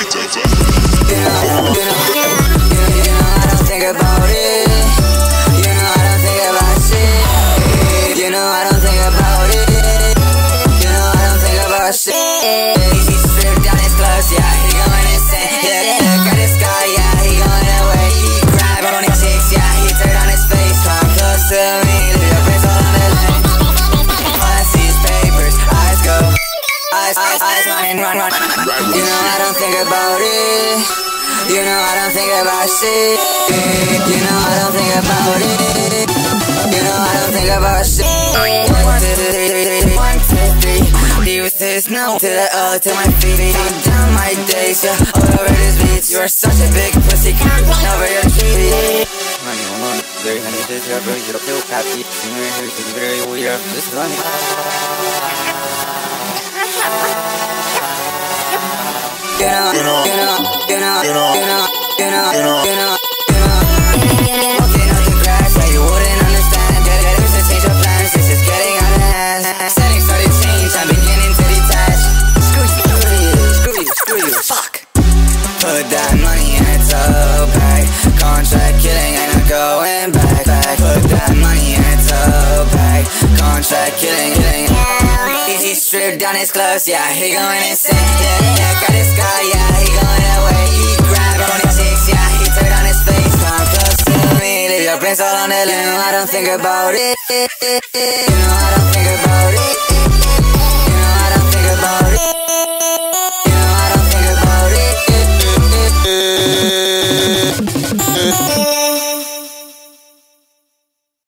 I don't think about it. You know I don't think about shit. You know I don't think about it. You know I don't think about shit. He stripped down his clothes, yeah, he going insane. Yeah, look at this guy, yeah, he going away. He grabbed on his cheeks, yeah, he turned on his face. Come close to me, leave your face all on the lane. All I see is papers, eyes go. Eyes running, run. You know I don't think about it. You know I don't think about shit. You know I don't think about it. You know I don't think about shit. 1, 2, 3, 1, 2, 3. Use this no to the O to my feet. I'm down my days, yeah, all over this beat. You are such a big pussy, can't run over your tree. Walking out the grass, yeah, you wouldn't understand. Get to change your plans, this is getting out of hand. Settings started to change, I'm beginning to detach. Screw you, fuck. Put that money in a tote bag. Contract killing, ain't no going back. Put that money in a tote bag. Contract killing. He stripped down his clothes, yeah, he going insane. Yeah, got this guy, yeah, he going away. He grabbed on his cheeks, yeah, he turned on his face. Come close to me, leave your brains all on the limb. I don't think about it. You know I don't